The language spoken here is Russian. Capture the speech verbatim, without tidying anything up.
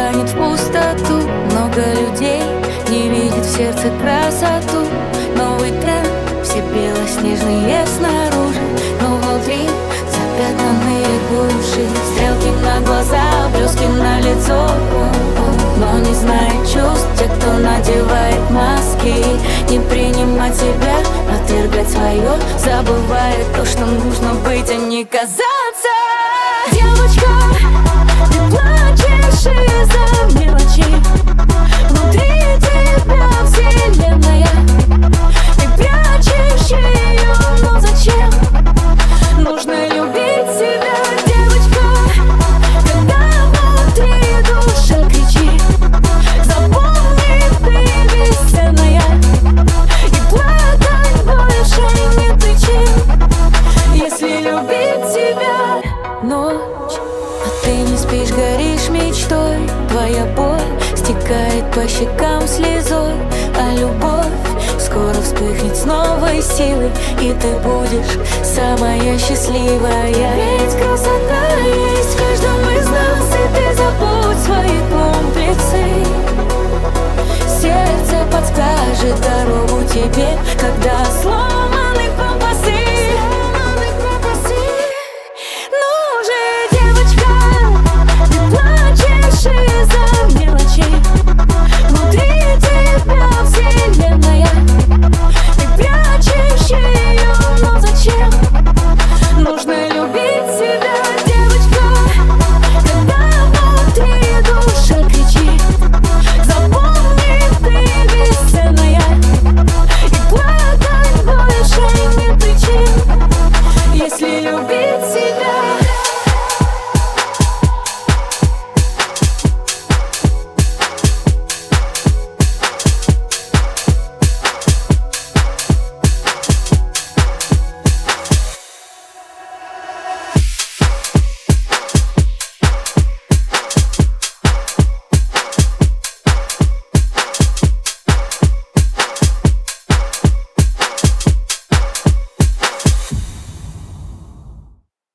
тянет в пустоту. Много людей не видит в сердце красоту. Новый тренд, все белоснежные снаружи, но внутри запятнанные души. Стрелки на глаза, блески на лицо, но не знает чувств те, кто надевает маски. Не принимать себя, отвергать свое, забывает то, что нужно быть, а не казаться. Девочка, ты плачешь из-за мелочей. Внутри тебя вселенная, ты прячешь ее, но зачем? Нужно любить себя, девочка, когда внутри душа кричит. Запомни, ты бесценная, и плакать больше нет причин, если любить себя. Ночь, а ты не спишь, горишь мечтой. Твоя боль стекает по щекам слезой, а любовь скоро вспыхнет с новой силой, и ты будешь самая счастливая. Ведь красота есть в каждом